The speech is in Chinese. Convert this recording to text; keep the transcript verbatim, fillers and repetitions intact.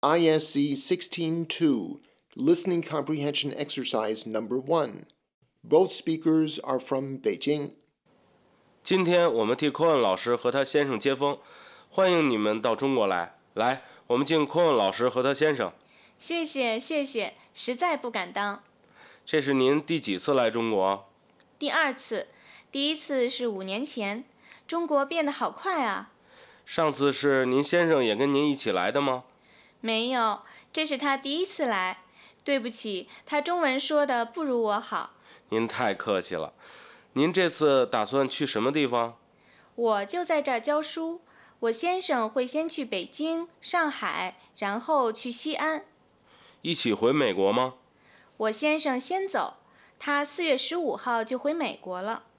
I S C sixteen two, Listening Comprehension Exercise Number one. Both speakers are from Beijing. 今天我们替柯文老师和他先生接风，欢迎你们到中国来。来，我们敬柯文老师和他先生。 谢谢谢谢，实在不敢当。 这是您第几次来中国？ 第二次，第一次是五年前。中国变得好快啊！ 上次是您先生也跟您一起来的吗？ 没有，这是他第一次来。对不起，他中文说的不如我好。 您太客气了。您这次打算去什么地方？ 我就在这儿教书。我先生会先去北京、上海，然后去西安。 一起回美国吗？ 我先生先走，他四月十五号就回美国了。